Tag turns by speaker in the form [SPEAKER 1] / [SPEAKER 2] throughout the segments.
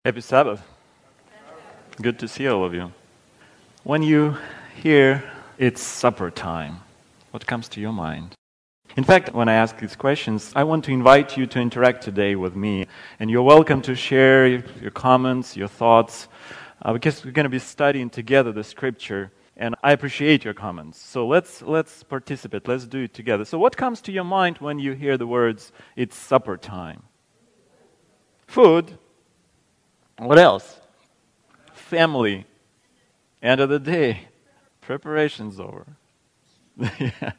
[SPEAKER 1] Happy Sabbath. Good to see all of you. When you hear it's supper time, what comes to your mind? In fact, when I ask these questions, I want to invite you to interact today with me. And you're welcome to share your comments, your thoughts, because we're going to be studying together the scripture. And I appreciate your comments. So let's participate. Let's do it together. So what comes to your mind when you hear the words, it's supper time? Food. What else? Family. End of the day. Preparation's over. Yeah.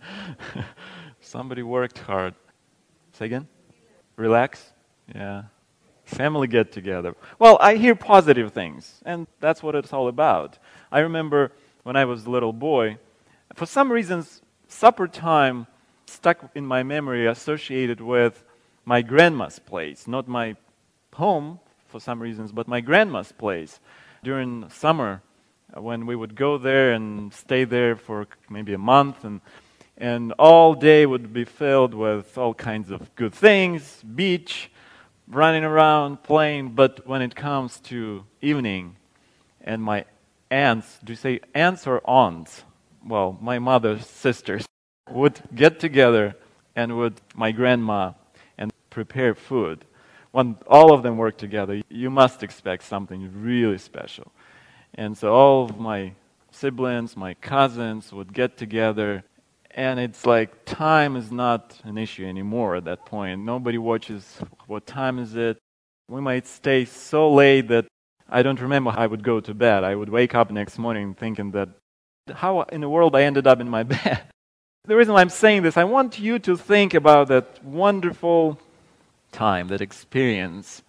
[SPEAKER 1] Somebody worked hard. Say again? Relax? Yeah. Family get together. Well, I hear positive things, and that's what it's all about. I remember when I was a little boy, for some reasons, supper time stuck in my memory associated with my grandma's place, not my home for some reasons, but my grandma's place during summer when we would go there and stay there for maybe a month, and all day would be filled with all kinds of good things, beach, running around, playing. But when it comes to evening and my aunts, do you say aunts or aunts? Well, my mother's sisters would get together and would my grandma and prepare food. When all of them work together, you must expect something really special. And so all of my siblings, my cousins would get together, and it's like time is not an issue anymore at that point. Nobody watches what time is it. We might stay so late that I don't remember how I would go to bed. I would wake up next morning thinking that, how in the world I ended up in my bed. The reason why I'm saying this, I want you to think about that wonderful time, that experience,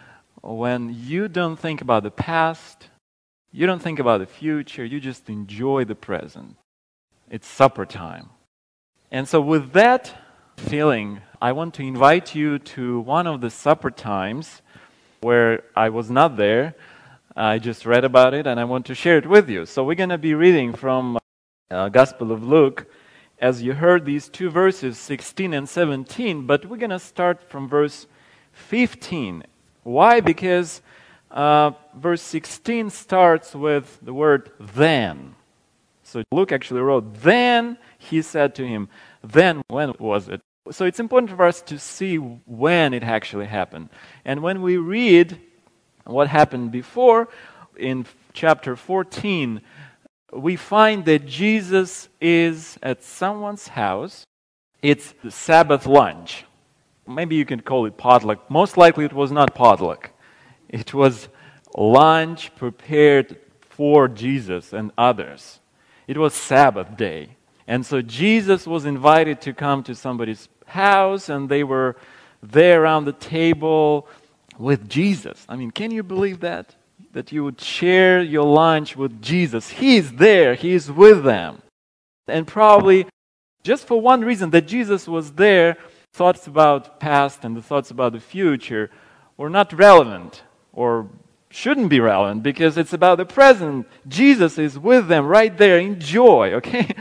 [SPEAKER 1] when you don't think about the past, you don't think about the future, you just enjoy the present. It's supper time. And so with that feeling, I want to invite you to one of the supper times where I was not there. I just read about it and I want to share it with you. So we're going to be reading from Gospel of Luke. As you heard these two verses, 16 and 17, but we're going to start from verse 15. Why? Because verse 16 starts with the word then. So Luke actually wrote, then he said to him, then when was it? So it's important for us to see when it actually happened. And when we read what happened before, in chapter 14, we find that Jesus is at someone's house. It's the Sabbath lunch. Maybe you can call it potluck. Most likely it was not potluck. It was lunch prepared for Jesus and others. It was Sabbath day. And so Jesus was invited to come to somebody's house, and they were there around the table with Jesus. I mean, can you believe that? That you would share your lunch with Jesus. He's there. He's with them. And probably just for one reason, that Jesus was there, thoughts about past and the thoughts about the future were not relevant or shouldn't be relevant because it's about the present. Jesus is with them right there. Enjoy, okay?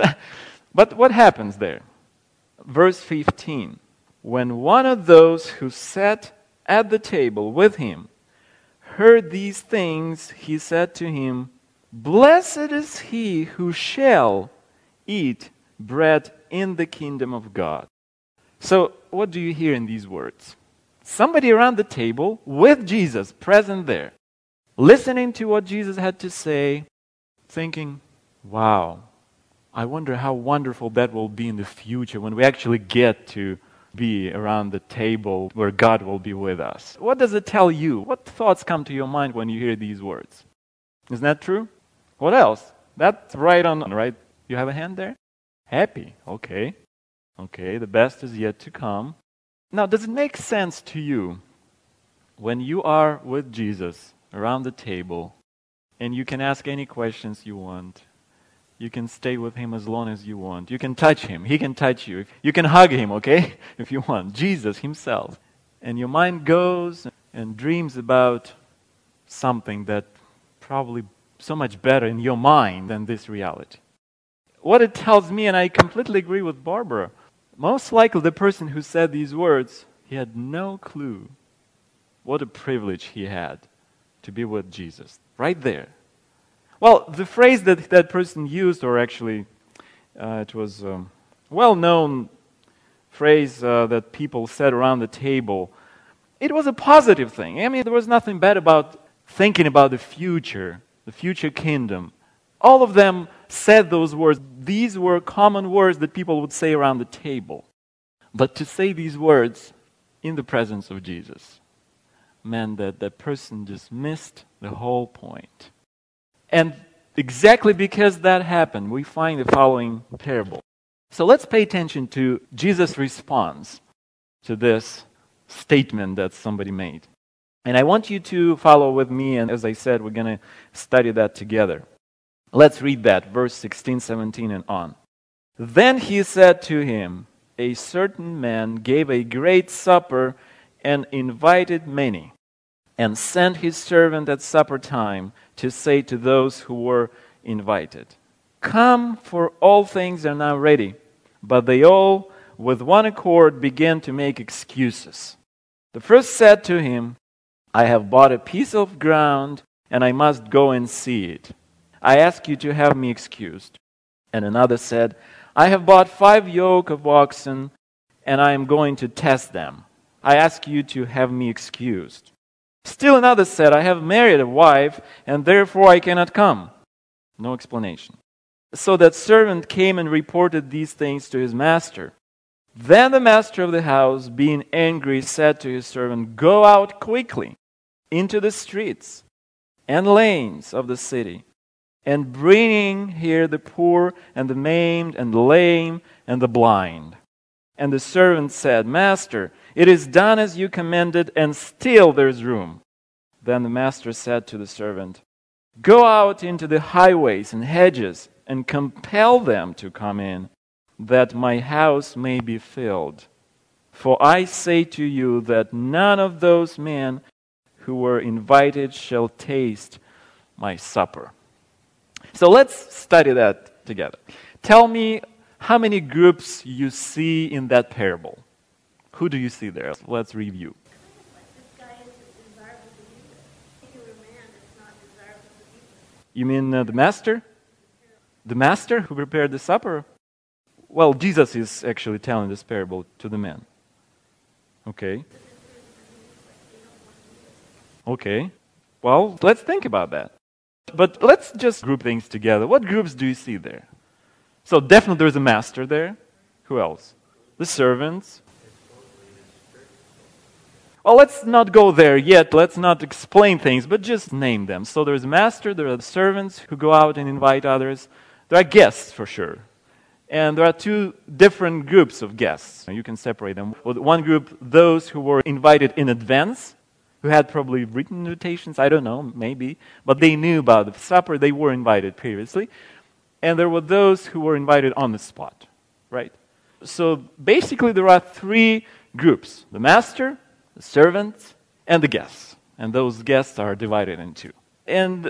[SPEAKER 1] But what happens there? Verse 15. When one of those who sat at the table with him heard these things, he said to him, blessed is he who shall eat bread in the kingdom of God. So, what do you hear in these words? Somebody around the table with Jesus present there, listening to what Jesus had to say, thinking, wow, I wonder how wonderful that will be in the future when we actually get to be around the table where God will be with us. What does it tell you? What thoughts come to your mind when you hear these words? Isn't that true? What else? That's right on, right? You have a hand there? Happy. Okay. Okay, the best is yet to come. Now, does it make sense to you when you are with Jesus around the table and you can ask any questions you want? You can stay with him as long as you want. You can touch him. He can touch you. You can hug him, okay? If you want. Jesus himself. And your mind goes and dreams about something that probably so much better in your mind than this reality. What it tells me, and I completely agree with Barbara, most likely the person who said these words, he had no clue what a privilege he had to be with Jesus. Right there. Well, the phrase that that person used, or actually it was a well-known phrase that people said around the table, it was a positive thing. I mean, there was nothing bad about thinking about the future kingdom. All of them said those words. These were common words that people would say around the table. But to say these words in the presence of Jesus meant that that person just missed the whole point. And exactly because that happened, we find the following parable. So let's pay attention to Jesus' response to this statement that somebody made. And I want you to follow with me, and as I said, we're going to study that together. Let's read that, verse 16, 17, and on. Then he said to him, a certain man gave a great supper and invited many, and sent his servant at supper time to say to those who were invited, come, for all things are now ready. But they all, with one accord, began to make excuses. The first said to him, I have bought a piece of ground, and I must go and see it. I ask you to have me excused. And another said, I have bought 5 yoke of oxen, and I am going to test them. I ask you to have me excused. Still another said, I have married a wife, and therefore I cannot come. No explanation. So that servant came and reported these things to his master. Then the master of the house, being angry, said to his servant, go out quickly into the streets and lanes of the city, and bringing here the poor and the maimed and the lame and the blind. And the servant said, Master, it is done as you commanded, and still there is room. Then the master said to the servant, go out into the highways and hedges, and compel them to come in, that my house may be filled. For I say to you that none of those men who were invited shall taste my supper. So let's study that together. Tell me how many groups you see in that parable. Who do you see there? Let's review.
[SPEAKER 2] This guy isn't desirable to be with. Particular man is not desirable to be with.
[SPEAKER 1] You mean the master? The master who prepared the supper? Well, Jesus is actually telling this parable to the men. Okay. Okay. Well, let's think about that. But let's just group things together. What groups do you see there? So definitely there's a master there. Who else? The servants. Well, let's not go there yet. Let's not explain things, but just name them. So there's a master, there are the servants who go out and invite others. There are guests for sure. And there are 2 different groups of guests. You can separate them. Well, one group, those who were invited in advance, who had probably written invitations, I don't know, maybe. But they knew about the supper, they were invited previously. And there were those who were invited on the spot, right? So basically there are 3 groups. The master, the servants, and the guests. And those guests are divided in 2. And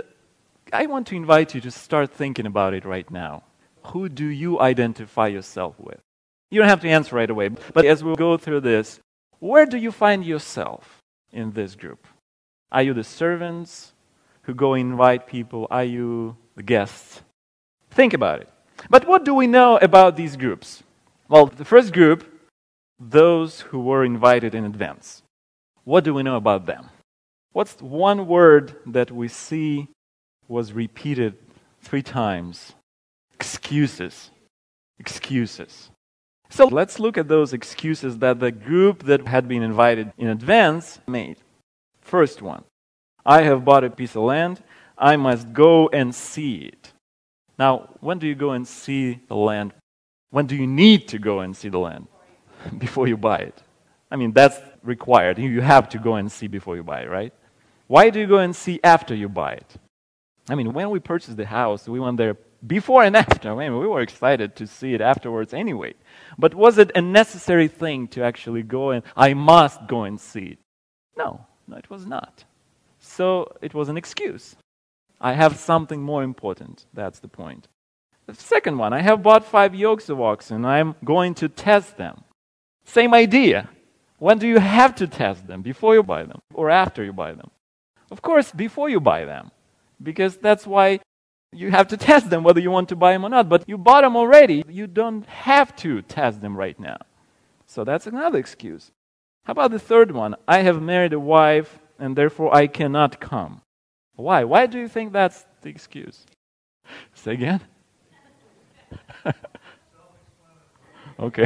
[SPEAKER 1] I want to invite you to start thinking about it right now. Who do you identify yourself with? You don't have to answer right away, but as we go through this, where do you find yourself in this group? Are you the servants who go invite people? Are you the guests? Think about it. But what do we know about these groups? Well, the first group, those who were invited in advance. What do we know about them? What's one word that we see was repeated 3 times? Excuses. Excuses. So let's look at those excuses that the group that had been invited in advance made. First one, I have bought a piece of land, I must go and see it. Now, when do you go and see the land? When do you need to go and see the land? Before you buy it. I mean, that's required. You have to go and see before you buy it, right? Why do you go and see after you buy it? I mean, when we purchased the house, we went there before and after. I mean, we were excited to see it afterwards anyway. But was it a necessary thing to actually go and, I must go and see it? No, it was not. So it was an excuse. I have something more important. That's the point. The second one, I have bought 5 yokes of oxen. I'm going to test them. Same idea. When do you have to test them? Before you buy them or after you buy them? Of course, before you buy them, because that's why you have to test them whether you want to buy them or not. But you bought them already. You don't have to test them right now. So that's another excuse. How about the third one? I have married a wife and therefore I cannot come. Why? Why do you think that's the excuse? Say again? Okay.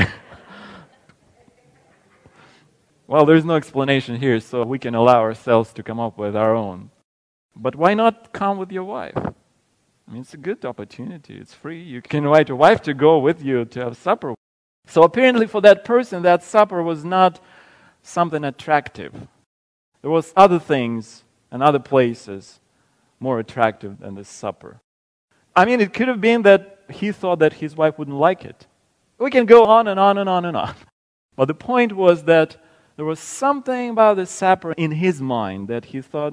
[SPEAKER 1] Well, there's no explanation here, so we can allow ourselves to come up with our own. But why not come with your wife? I mean, it's a good opportunity. It's free. You can invite your wife to go with you to have supper. So apparently for that person, that supper was not something attractive. There was other things and other places more attractive than this supper. I mean, it could have been that he thought that his wife wouldn't like it. We can go on and on and on and on. But the point was that there was something about the supper in his mind that he thought,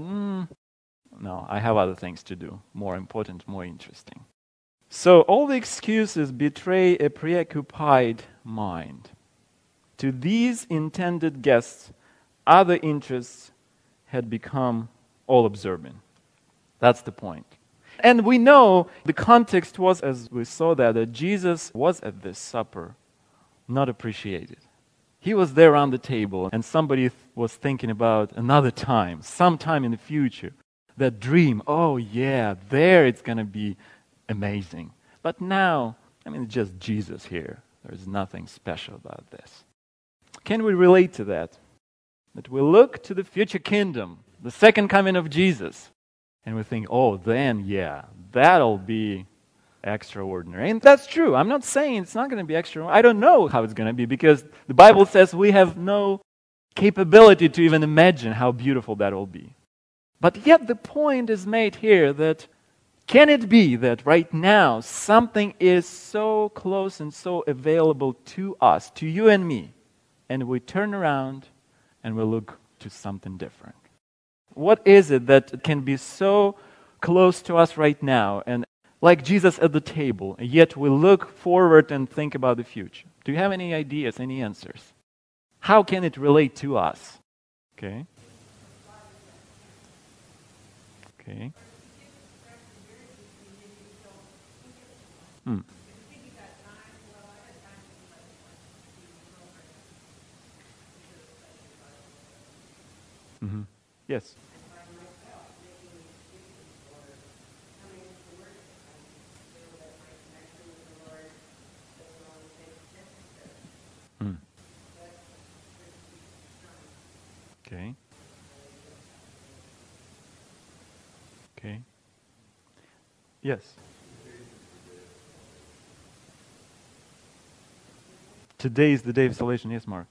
[SPEAKER 1] no, I have other things to do, more important, more interesting. So all the excuses betray a preoccupied mind. To these intended guests, other interests had become all-absorbing. That's the point. And we know the context was, as we saw that Jesus was at this supper, not appreciated. He was there around the table, and somebody was thinking about another time, sometime in the future, that dream, oh yeah, there it's going to be amazing. But now, I mean, it's just Jesus here. There's nothing special about this. Can we relate to that? That we look to the future kingdom, the second coming of Jesus, and we think, oh, then, yeah, that'll be extraordinary. And that's true. I'm not saying it's not going to be extraordinary. I don't know how it's going to be because the Bible says we have no capability to even imagine how beautiful that will be. But yet the point is made here that can it be that right now something is so close and so available to us, to you and me, and we turn around and we look to something different? What is it that can be so close to us right now and like Jesus at the table, and yet we look forward and think about the future? Do you have any ideas, any answers? How can it relate to us? Okay. Okay. Mm-hmm. Yes. Mm. Okay. Okay. Yes. Today is the day of salvation. Yes, Mark.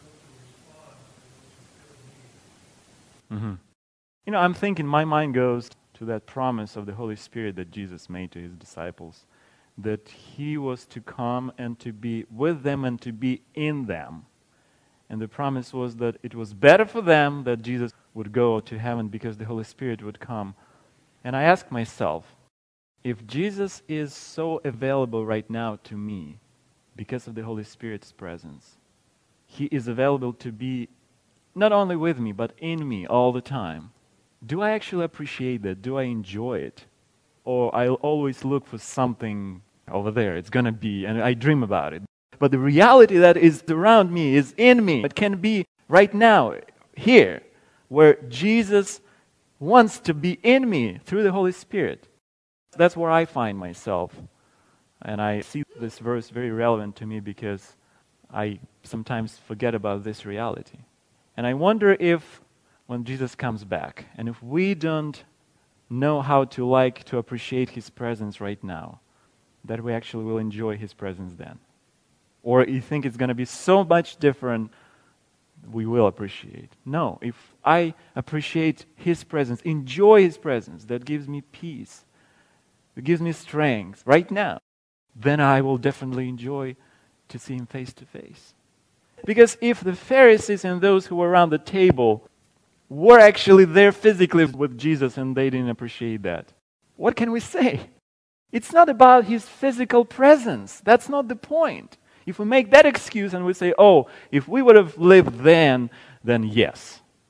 [SPEAKER 1] Mm-hmm. You know, I'm thinking, my mind goes to that promise of the Holy Spirit that Jesus made to his disciples, that he was to come and to be with them and to be in them. And the promise was that it was better for them that Jesus would go to heaven because the Holy Spirit would come. And I ask myself, if Jesus is so available right now to me because of the Holy Spirit's presence, he is available to be not only with me, but in me all the time. Do I actually appreciate that? Do I enjoy it? Or I'll always look for something over there. It's going to be, and I dream about it. But the reality that is around me is in me. It can be right now, here, where Jesus wants to be in me through the Holy Spirit. That's where I find myself. And I see this verse very relevant to me because I sometimes forget about this reality. And I wonder if when Jesus comes back, and if we don't know how to like to appreciate his presence right now, that we actually will enjoy his presence then. Or you think it's going to be so much different, we will appreciate. No, if I appreciate his presence, enjoy his presence, that gives me peace, it gives me strength right now, then I will definitely enjoy to see him face to face. Because if the Pharisees and those who were around the table were actually there physically with Jesus and they didn't appreciate that, what can we say? It's not about his physical presence. That's not the point. If we make that excuse and we say, oh, if we would have lived then yes.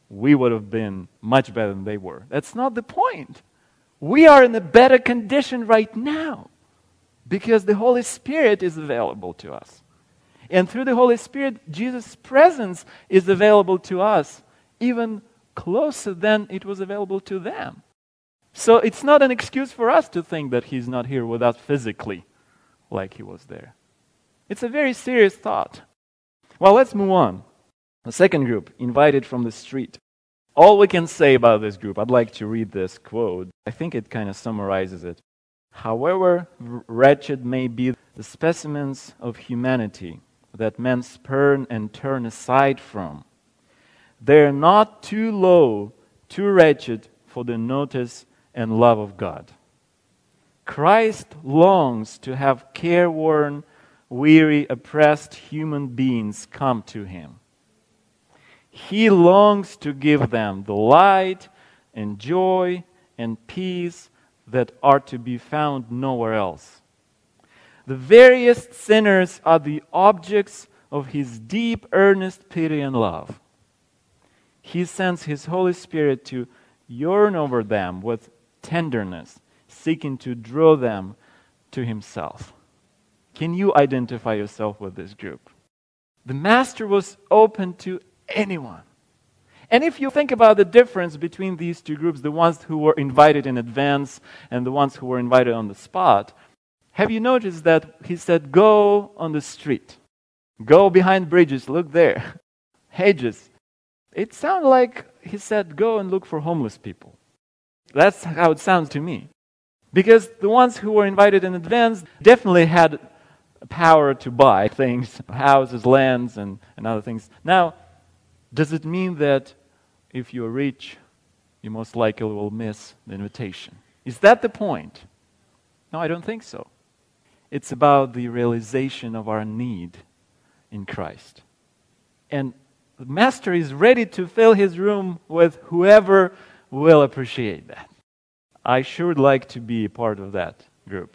[SPEAKER 1] we would have been much better than they were. That's not the point. We are in a better condition right now because the Holy Spirit is available to us. And through the Holy Spirit, Jesus' presence is available to us even closer than it was available to them. So it's not an excuse for us to think that He's not here with us physically like He was there. It's a very serious thought. Well, let's move on. The second group, invited from the street. All we can say about this group, I'd like to read this quote. I think it kind of summarizes it. However wretched may be the specimens of humanity that men spurn and turn aside from, they are not too low, too wretched for the notice and love of God. Christ longs to have careworn, weary, oppressed human beings come to Him. He longs to give them the light and joy and peace that are to be found nowhere else. The veriest sinners are the objects of His deep, earnest pity and love. He sends His Holy Spirit to yearn over them with tenderness, seeking to draw them to Himself. Can you identify yourself with this group? The Master was open to anyone. And if you think about the difference between these two groups, the ones who were invited in advance and the ones who were invited on the spot, have you noticed that He said, go on the street, go behind bridges, look there, hedges. It sounded like He said, go and look for homeless people. That's how it sounds to me. Because the ones who were invited in advance definitely had power to buy things, houses, lands, and other things. Now, does it mean that if you're rich, you most likely will miss the invitation? Is that the point? No, I don't think so. It's about the realization of our need in Christ. And the Master is ready to fill His room with whoever will appreciate that. I sure would like to be a part of that group.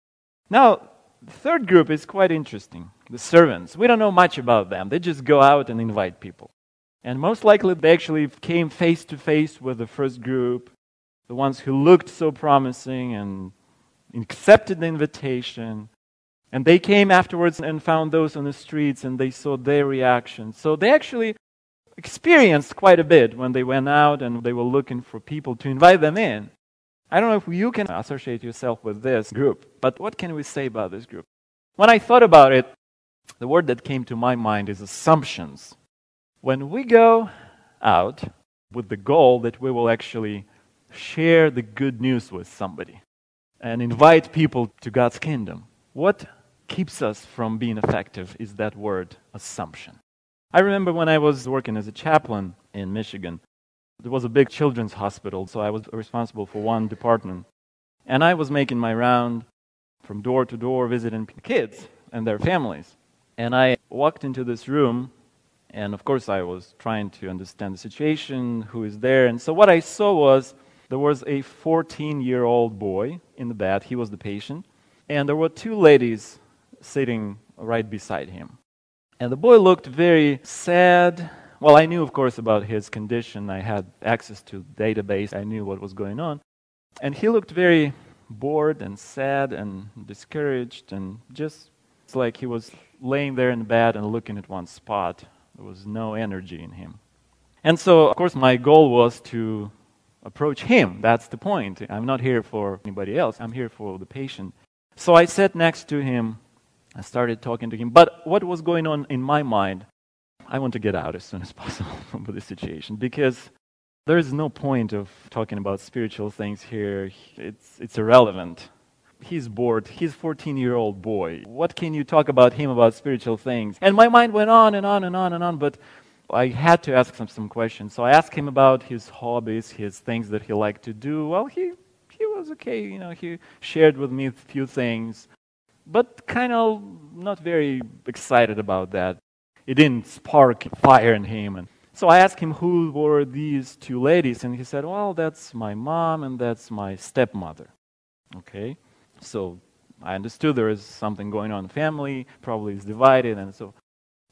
[SPEAKER 1] Now, the third group is quite interesting. The servants. We don't know much about them. They just go out and invite people. And most likely they actually came face to face with the first group, the ones who looked so promising and accepted the invitation. And they came afterwards and found those on the streets and they saw their reaction. So they actually experienced quite a bit when they went out and they were looking for people to invite them in. I don't know if you can associate yourself with this group, but what can we say about this group? When I thought about it, the word that came to my mind is assumptions. When we go out with the goal that we will actually share the good news with somebody and invite people to God's kingdom, what keeps us from being effective is that word, assumption. I remember when I was working as a chaplain in Michigan, there was a big children's hospital, so I was responsible for one department. And I was making my round from door to door visiting kids and their families. And I walked into this room, and of course I was trying to understand the situation, who is there. And so what I saw was there was a 14-year-old boy in the bed. He was the patient. And there were two ladies sitting right beside him. And the boy looked very sad. Well, I knew, of course, about his condition. I had access to the database. I knew what was going on. And he looked very bored and sad and discouraged, and just it's like he was laying there in bed and looking at one spot. There was no energy in him. And so, of course, my goal was to approach him. That's the point. I'm not here for anybody else. I'm here for the patient. So I sat next to him. I started talking to him. But what was going on in my mind, I want to get out as soon as possible from this situation, because there is no point of talking about spiritual things here. It's irrelevant. He's bored. He's a 14-year-old boy. What can you talk about him about spiritual things? And my mind went on and on and on and on, but I had to ask him some questions. So I asked him about his hobbies, his things that he liked to do. Well, he was okay. He shared with me a few things, but kind of not very excited about that. It didn't spark fire in him. And so I asked him who were these two ladies, and he said, well, that's my mom and that's my stepmother. Okay, so I understood there is something going on in the family, probably is divided, and so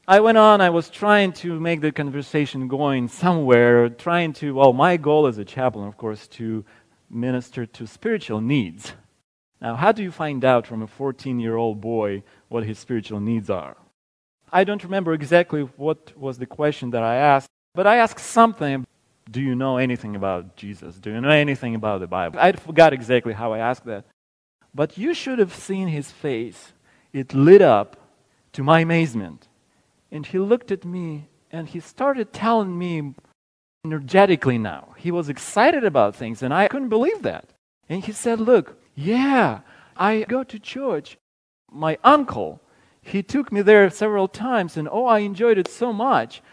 [SPEAKER 1] I went on, I was trying to make the conversation going somewhere, my goal as a chaplain, of course, to minister to spiritual needs. Now, how do you find out from a 14-year-old boy what his spiritual needs are? I don't remember exactly what was the question that I asked, but I asked something. Do you know anything about Jesus? Do you know anything about the Bible? I forgot exactly how I asked that. But you should have seen his face. It lit up to my amazement. And he looked at me and he started telling me energetically now. He was excited about things and I couldn't believe that. And he said, look, yeah, I go to church. My uncle, he took me there several times and I enjoyed it so much.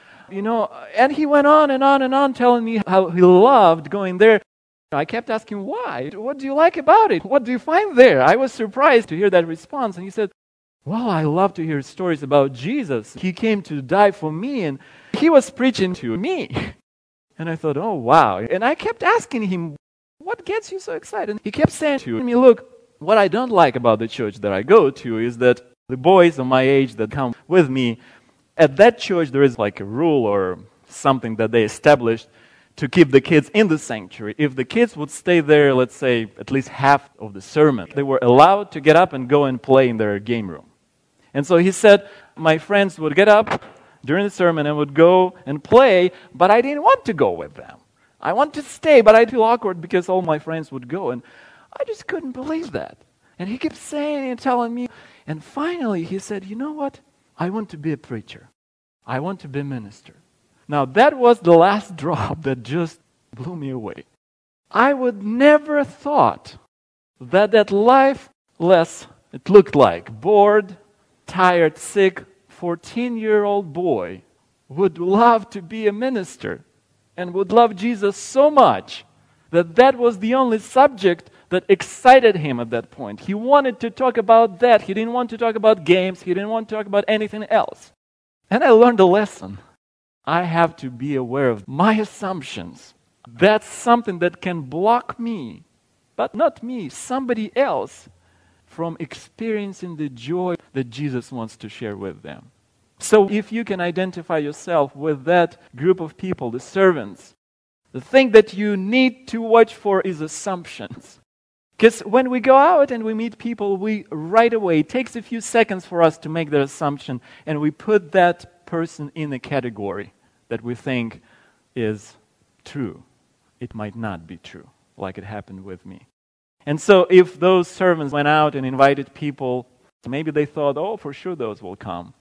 [SPEAKER 1] And he went on and on and on telling me how he loved going there. I kept asking, why? What do you like about it? What do you find there? I was surprised to hear that response. And he said, well, I love to hear stories about Jesus. He came to die for me, and he was preaching to me. And I thought, oh, wow. And I kept asking him, what gets you so excited? And he kept saying to me, look, what I don't like about the church that I go to is that the boys of my age that come with me, at that church there is like a rule or something that they established to keep the kids in the sanctuary. If the kids would stay there, let's say, at least half of the sermon, they were allowed to get up and go and play in their game room. And so he said, my friends would get up during the sermon and would go and play, but I didn't want to go with them. I want to stay, but I feel awkward because all my friends would go. And I just couldn't believe that. And he kept saying and telling me. And finally he said, you know what? I want to be a preacher. I want to be a minister. Now that was the last drop that just blew me away. I would never thought that life it looked like bored, tired, sick, 14-year-old boy would love to be a minister and would love Jesus so much that was the only subject that excited him at that point. He wanted to talk about that. He didn't want to talk about games. He didn't want to talk about anything else. And I learned a lesson. I have to be aware of my assumptions. That's something that can block me, but not me, somebody else, from experiencing the joy that Jesus wants to share with them. So if you can identify yourself with that group of people, the servants, the thing that you need to watch for is assumptions. Because when we go out and we meet people, we right away, it takes a few seconds for us to make that assumption, and we put that person in a category that we think is true. It might not be true, like it happened with me. And so if those servants went out and invited people, maybe they thought, oh, for sure those will come.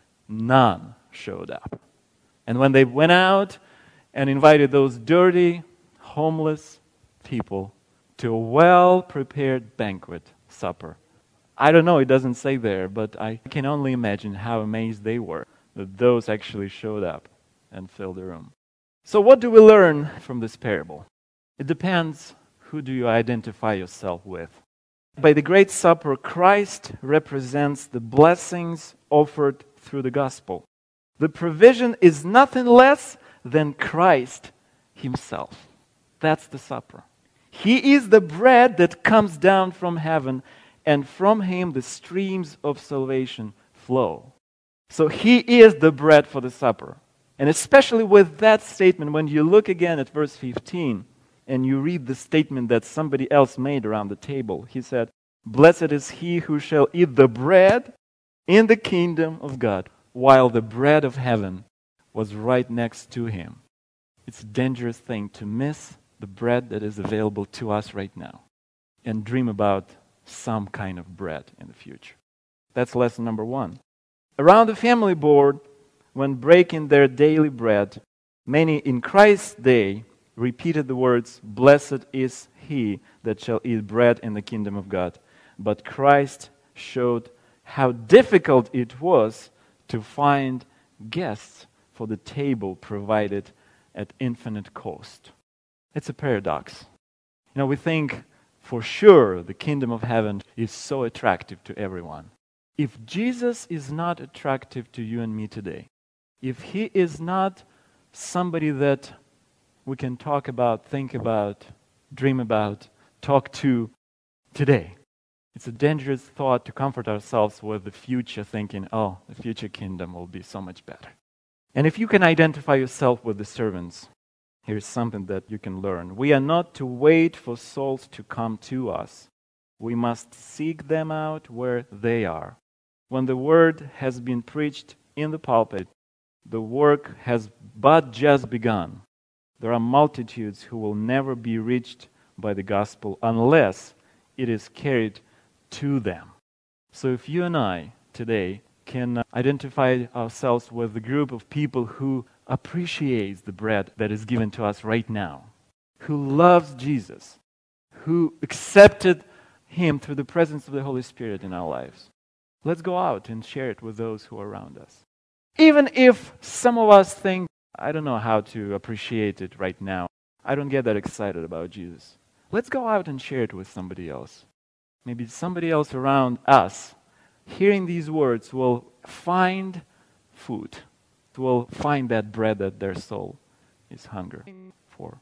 [SPEAKER 1] None showed up. And when they went out and invited those dirty, homeless people to a well-prepared banquet supper, I don't know, it doesn't say there, but I can only imagine how amazed they were that those actually showed up and filled the room. So what do we learn from this parable? It depends. Who do you identify yourself with? By the Great Supper, Christ represents the blessings offered through the gospel. The provision is nothing less than Christ himself. That's the supper. He is the bread that comes down from heaven, and from him the streams of salvation flow. So he is the bread for the supper. And especially with that statement, when you look again at verse 15, and you read the statement that somebody else made around the table. He said, blessed is he who shall eat the bread in the kingdom of God, while the bread of heaven was right next to him. It's a dangerous thing to miss the bread that is available to us right now and dream about some kind of bread in the future. That's lesson number 1. Around the family board, when breaking their daily bread, many in Christ's day repeated the words, blessed is he that shall eat bread in the kingdom of God. But Christ showed how difficult it was to find guests for the table provided at infinite cost. It's a paradox. We think for sure the kingdom of heaven is so attractive to everyone. If Jesus is not attractive to you and me today, if he is not somebody that we can talk about, think about, dream about, talk to today, It's a dangerous thought to comfort ourselves with the future, thinking, oh, the future kingdom will be so much better. And if you can identify yourself with the servants, here's something that you can learn. We are not to wait for souls to come to us. We must seek them out where they are. When the word has been preached in the pulpit, the work has but just begun. There are multitudes who will never be reached by the gospel unless it is carried to them. So if you and I today can identify ourselves with the group of people who appreciates the bread that is given to us right now, who loves Jesus, who accepted Him through the presence of the Holy Spirit in our lives, let's go out and share it with those who are around us. Even if some of us think, I don't know how to appreciate it right now. I don't get that excited about Jesus. Let's go out and share it with somebody else. Maybe somebody else around us, hearing these words, will find food, will find that bread that their soul is hungering for.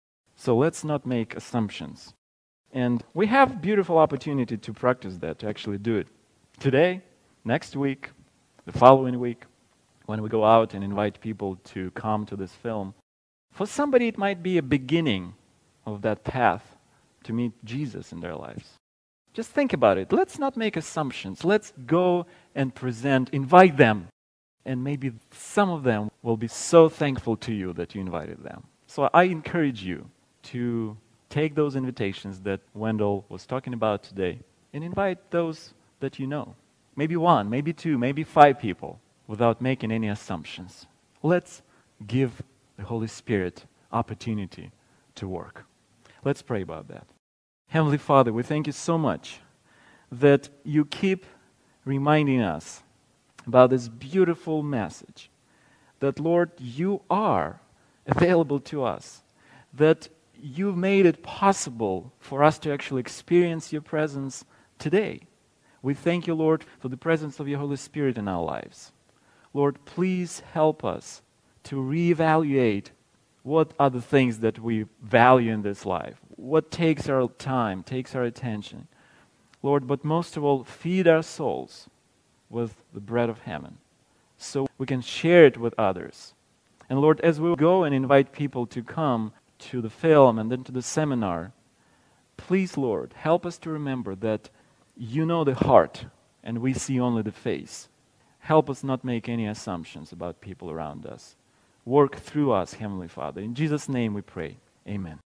[SPEAKER 1] So let's not make assumptions. And we have beautiful opportunity to practice that, to actually do it. Today, next week, the following week, when we go out and invite people to come to this film. For somebody, it might be a beginning of that path to meet Jesus in their lives. Just think about it. Let's not make assumptions. Let's go and present, invite them. And maybe some of them will be so thankful to you that you invited them. So I encourage you to take those invitations that Wendell was talking about today and invite those that you know. Maybe one, maybe two, maybe 5 people, without making any assumptions. Let's give the Holy Spirit opportunity to work. Let's pray about that. Heavenly Father, we thank you so much that you keep reminding us about this beautiful message, that, Lord, you are available to us, that you've made it possible for us to actually experience your presence today. We thank you, Lord, for the presence of your Holy Spirit in our lives. Lord, please help us to reevaluate what are the things that we value in this life, what takes our time, takes our attention. Lord, but most of all, feed our souls with the bread of heaven so we can share it with others. And Lord, as we go and invite people to come to the film and then to the seminar, please, Lord, help us to remember that you know the heart and we see only the face. Help us not make any assumptions about people around us. Work through us, Heavenly Father. In Jesus' name we pray. Amen.